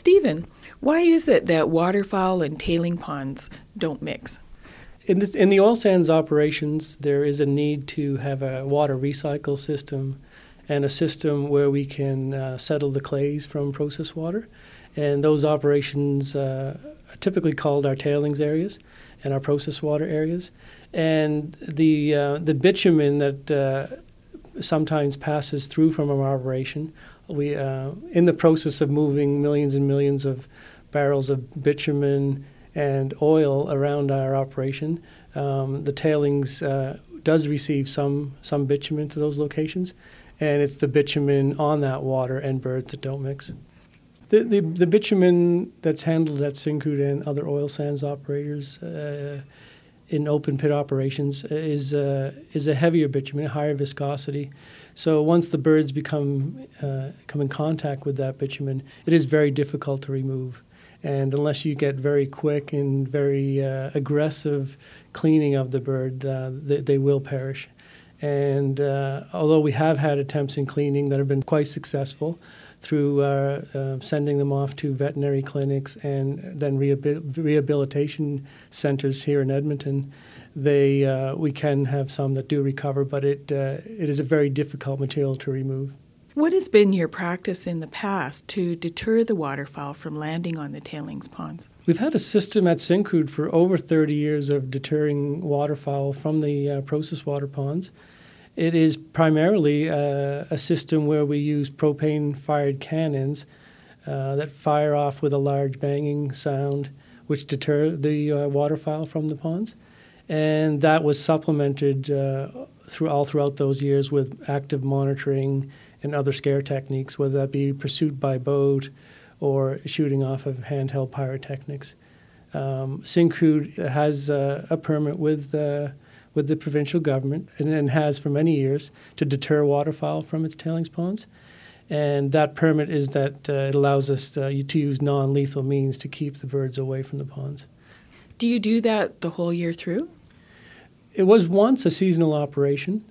Stephen, why is it that waterfowl and tailing ponds don't mix? In the oil sands operations, there is a need to have a water recycle system and a system where we can settle the clays from processed water. And those operations are typically called our tailings areas and our processed water areas. And the bitumen that sometimes passes through from our operation, we in the process of moving millions and millions of barrels of bitumen and oil around our operation, the tailings does receive some bitumen to those locations, and it's the bitumen on that water and birds that don't mix. The bitumen that's handled at Syncrude and other oil sands operators in open pit operations is a heavier bitumen, higher viscosity. So once the birds come in contact with that bitumen, it is very difficult to remove. And unless you get very quick and very aggressive cleaning of the bird, they will perish. And although we have had attempts in cleaning that have been quite successful through sending them off to veterinary clinics and then rehabilitation centers here in Edmonton, we can have some that do recover, but it is a very difficult material to remove. What has been your practice in the past to deter the waterfowl from landing on the tailings ponds? We've had a system at Syncrude for over 30 years of deterring waterfowl from the processed water ponds. It is primarily a system where we use propane-fired cannons that fire off with a large banging sound, which deter the waterfowl from the ponds. And that was supplemented throughout those years with active monitoring and other scare techniques, whether that be pursuit by boat or shooting off of handheld pyrotechnics. Syncrude has a permit with the provincial government and has for many years to deter waterfowl from its tailings ponds. And that permit is that it allows us to use non-lethal means to keep the birds away from the ponds. Do you do that the whole year through? It was once a seasonal operation.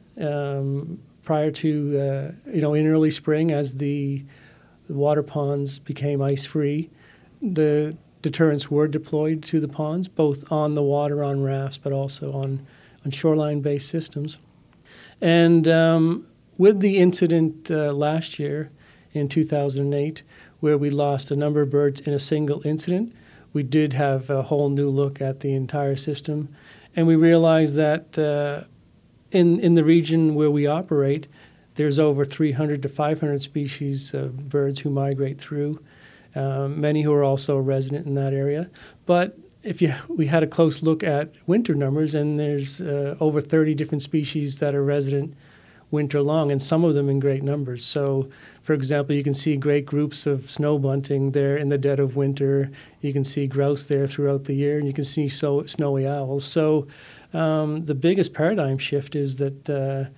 Prior to, in early spring, as the water ponds became ice-free, the deterrents were deployed to the ponds, both on the water on rafts, but also on shoreline-based systems. And with the incident last year in 2008, where we lost a number of birds in a single incident, we did have a whole new look at the entire system. And we realized that in the region where we operate, there's over 300 to 500 species of birds who migrate through, many who are also resident in that area. But we had a close look at winter numbers, and there's over 30 different species that are resident winter long, and some of them in great numbers. So, for example, you can see great groups of snow bunting there in the dead of winter. You can see grouse there throughout the year, and you can see snowy owls. So the biggest paradigm shift is that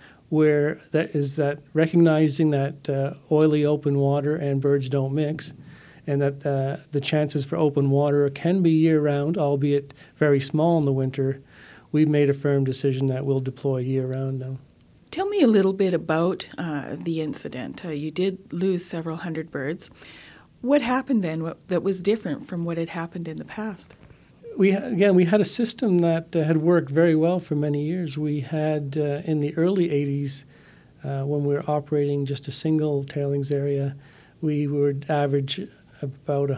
recognizing that oily open water and birds don't mix, and that the chances for open water can be year-round, albeit very small in the winter. We've made a firm decision that we'll deploy year-round now. Tell me a little bit about the incident. You did lose several hundred birds. What happened then that was different from what had happened in the past? We had a system that had worked very well for many years. We had, in the early 80s, when we were operating just a single tailings area, we would average about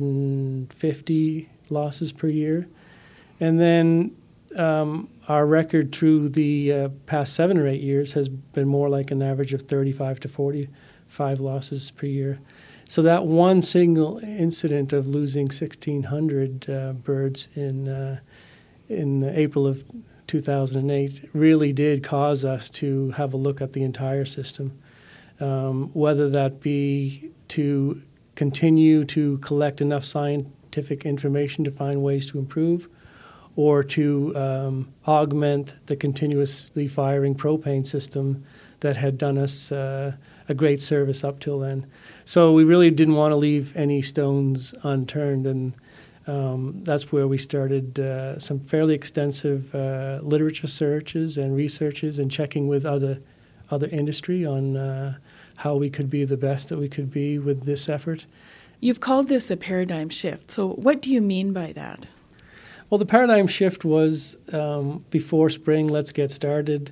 150 losses per year. And then our record through the past 7 or 8 years has been more like an average of 35 to 45 losses per year. So that one single incident of losing 1,600 birds in April of 2008 really did cause us to have a look at the entire system, whether that be to continue to collect enough scientific information to find ways to improve, or to augment the continuously firing propane system that had done us a great service up till then. So we really didn't want to leave any stones unturned, and that's where we started some fairly extensive literature searches and researches and checking with other industry on how we could be the best that we could be with this effort. You've called this a paradigm shift. So what do you mean by that? Well, the paradigm shift was before spring, let's get started.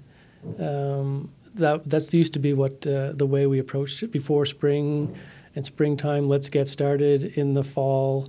That's used to be what the way we approached it. Before spring and springtime, let's get started. In the fall,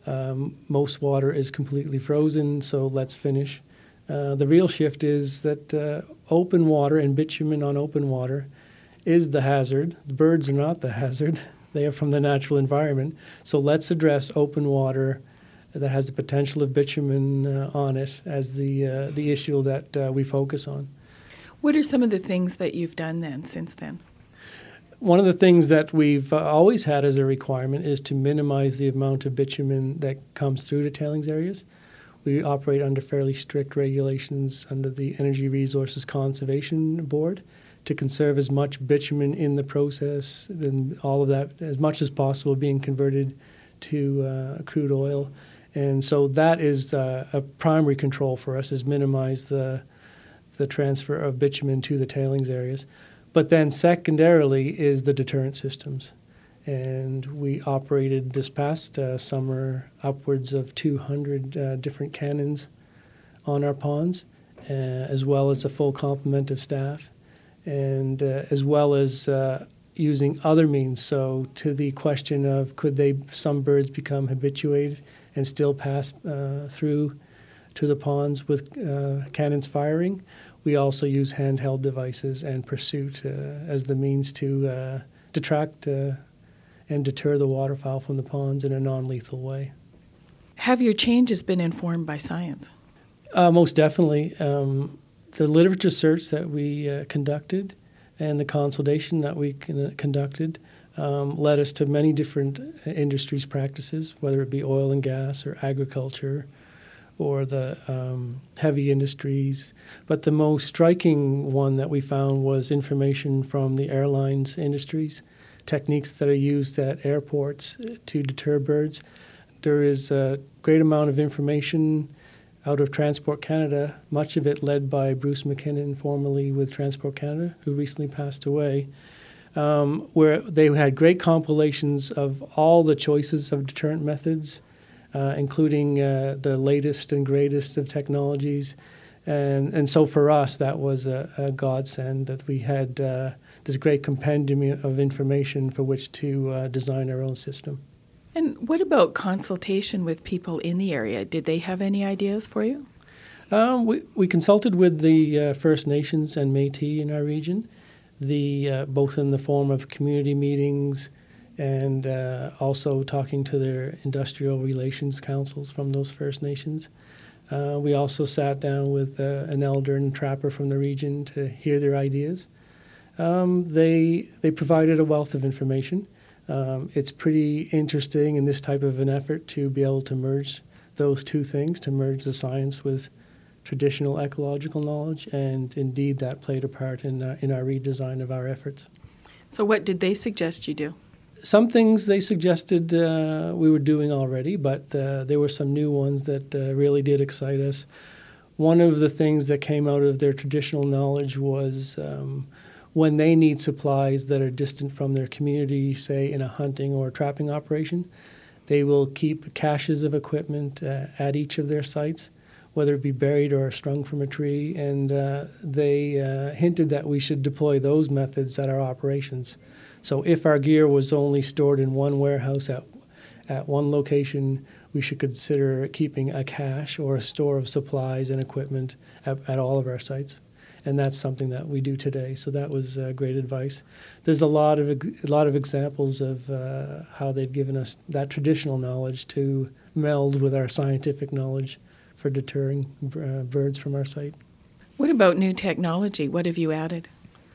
most water is completely frozen, so let's finish. The real shift is that open water and bitumen on open water is the hazard. The birds are not the hazard. They are from the natural environment. So let's address open water that has the potential of bitumen on it as the issue that we focus on. What are some of the things that you've done then since then? One of the things that we've always had as a requirement is to minimize the amount of bitumen that comes through the tailings areas. We operate under fairly strict regulations under the Energy Resources Conservation Board to conserve as much bitumen in the process and all of that as much as possible being converted to crude oil. And so that is a primary control for us, is minimize the transfer of bitumen to the tailings areas. But then secondarily is the deterrent systems. And we operated this past summer upwards of 200 different cannons on our ponds, as well as a full complement of staff, and as well as using other means. So to the question of could some birds become habituated and still pass through to the ponds with cannons firing, we also use handheld devices and pursuit as the means to detract and deter the waterfowl from the ponds in a non-lethal way. Have your changes been informed by science? Most definitely. The literature search that we conducted and the consultation that we conducted led us to many different industries' practices, whether it be oil and gas or agriculture or the heavy industries. But the most striking one that we found was information from the airlines industries, techniques that are used at airports to deter birds. There is a great amount of information out of Transport Canada, much of it led by Bruce McKinnon, formerly with Transport Canada, who recently passed away, where they had great compilations of all the choices of deterrent methods, including the latest and greatest of technologies. And so for us, that was a godsend that we had this great compendium of information for which to design our own system. And what about consultation with people in the area? Did they have any ideas for you? We consulted with the First Nations and Métis in our region, both in the form of community meetings and also talking to their industrial relations councils from those First Nations. We also sat down with an elder and trapper from the region to hear their ideas. They provided a wealth of information. It's pretty interesting in this type of an effort to be able to merge those two things, to merge the science with traditional ecological knowledge, and indeed that played a part in our redesign of our efforts. So what did they suggest you do? Some things they suggested we were doing already, but there were some new ones that really did excite us. One of the things that came out of their traditional knowledge was when they need supplies that are distant from their community, say in a hunting or trapping operation, they will keep caches of equipment at each of their sites, whether it be buried or strung from a tree, and they hinted that we should deploy those methods at our operations. So if our gear was only stored in one warehouse at one location, we should consider keeping a cache or a store of supplies and equipment at all of our sites. And that's something that we do today. So that was great advice. There's a lot of examples of how they've given us that traditional knowledge to meld with our scientific knowledge for deterring birds from our site. What about new technology? What have you added?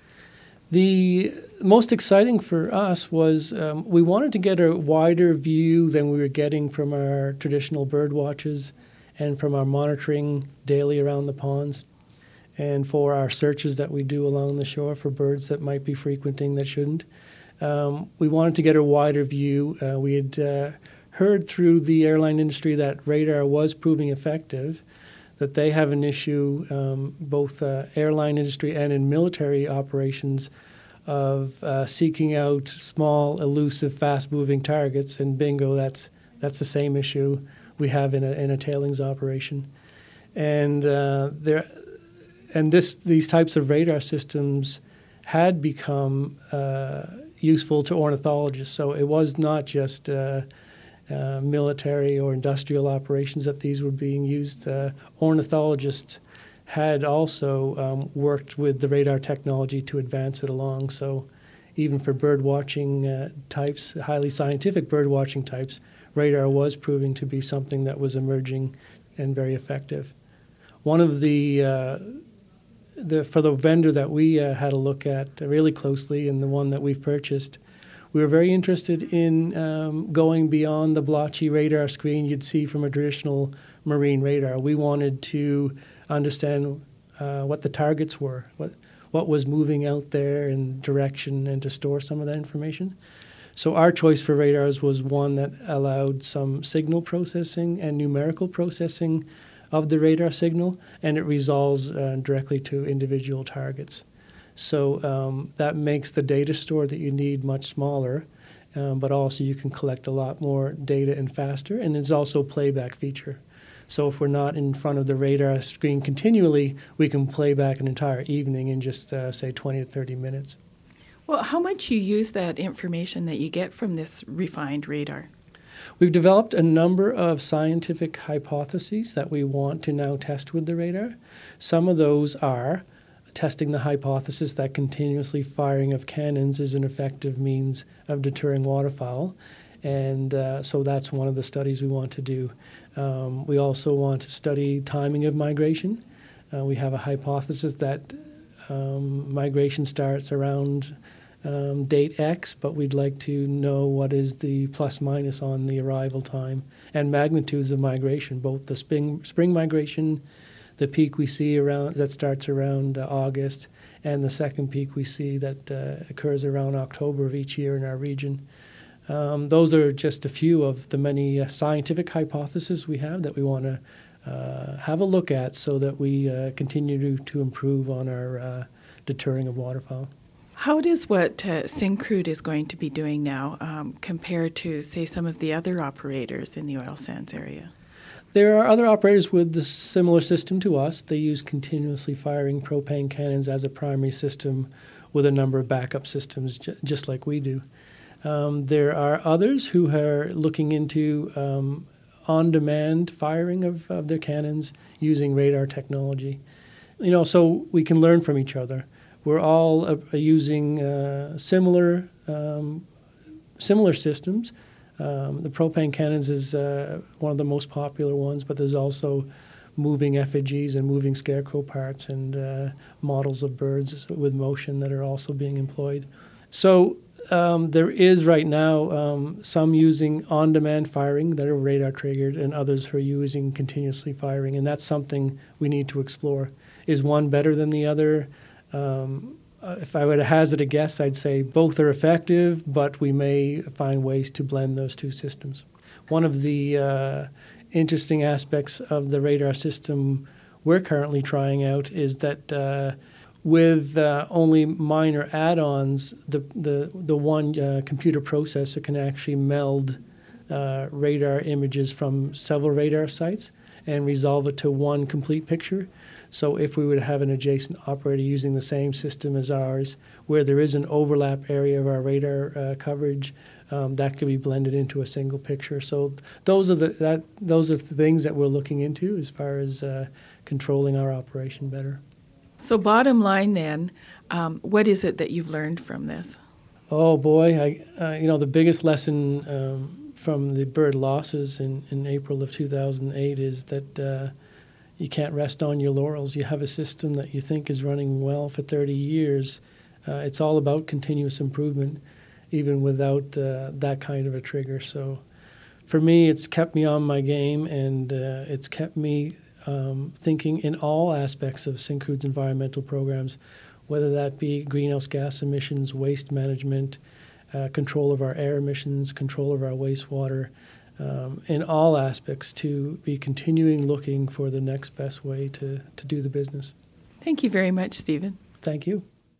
The most exciting for us was we wanted to get a wider view than we were getting from our traditional bird watches and from our monitoring daily around the ponds, and for our searches that we do along the shore for birds that might be frequenting that shouldn't. We wanted to get a wider view. We had heard through the airline industry that radar was proving effective, that they have an issue, both airline industry and in military operations, of seeking out small, elusive, fast-moving targets, and bingo, that's the same issue we have in a tailings operation. And these types of radar systems had become useful to ornithologists. So it was not just military or industrial operations that these were being used. Ornithologists had also worked with the radar technology to advance it along. So even for bird watching types, highly scientific bird watching types, radar was proving to be something that was emerging and very effective. One of for the vendor that we had a look at really closely, and the one that we've purchased, we were very interested in going beyond the blotchy radar screen you'd see from a traditional marine radar. We wanted to understand what the targets were, what was moving out there in direction, and to store some of that information. So our choice for radars was one that allowed some signal processing and numerical processing of the radar signal, and it resolves directly to individual targets. So that makes the data store that you need much smaller, but also you can collect a lot more data and faster, and there's also a playback feature. So if we're not in front of the radar screen continually, we can play back an entire evening in just, say, 20 to 30 minutes. Well, how much you use that information that you get from this refined radar? We've developed a number of scientific hypotheses that we want to now test with the radar. Some of those are testing the hypothesis that continuously firing of cannons is an effective means of deterring waterfowl. And so that's one of the studies we want to do. We also want to study timing of migration. We have a hypothesis that migration starts around date X, but we'd like to know what is the plus minus on the arrival time and magnitudes of migration, both the spring migration, the peak we see that starts around August, and the second peak we see that occurs around October of each year in our region. Those are just a few of the many scientific hypotheses we have that we want to have a look at so that we continue to improve on our deterring of waterfowl. How does what Syncrude is going to be doing now compare to, say, some of the other operators in the oil sands area? There are other operators with the similar system to us. They use continuously firing propane cannons as a primary system with a number of backup systems, just like we do. There are others who are looking into on-demand firing of their cannons using radar technology. So we can learn from each other. We're all using similar systems. The propane cannons is one of the most popular ones, but there's also moving effigies and moving scarecrow parts and models of birds with motion that are also being employed. So there is right now some using on-demand firing that are radar triggered, and others who are using continuously firing, and that's something we need to explore. Is one better than the other? If I were to hazard a guess, I'd say both are effective, but we may find ways to blend those two systems. One of the interesting aspects of the radar system we're currently trying out is that with only minor add-ons, the one computer processor can actually meld radar images from several radar sites and resolve it to one complete picture. So if we were to have an adjacent operator using the same system as ours, where there is an overlap area of our radar coverage, that could be blended into a single picture. So those are the things that we're looking into as far as controlling our operation better. So bottom line then, what is it that you've learned from this? Oh boy, the biggest lesson from the bird losses in April of 2008 is that you can't rest on your laurels. You have a system that you think is running well for 30 years. It's all about continuous improvement, even without that kind of a trigger. So for me, it's kept me on my game, and it's kept me thinking in all aspects of Syncrude's environmental programs, whether that be greenhouse gas emissions, waste management, control of our air emissions, control of our wastewater, in all aspects, to be continuing looking for the next best way to do the business. Thank you very much, Stephen. Thank you.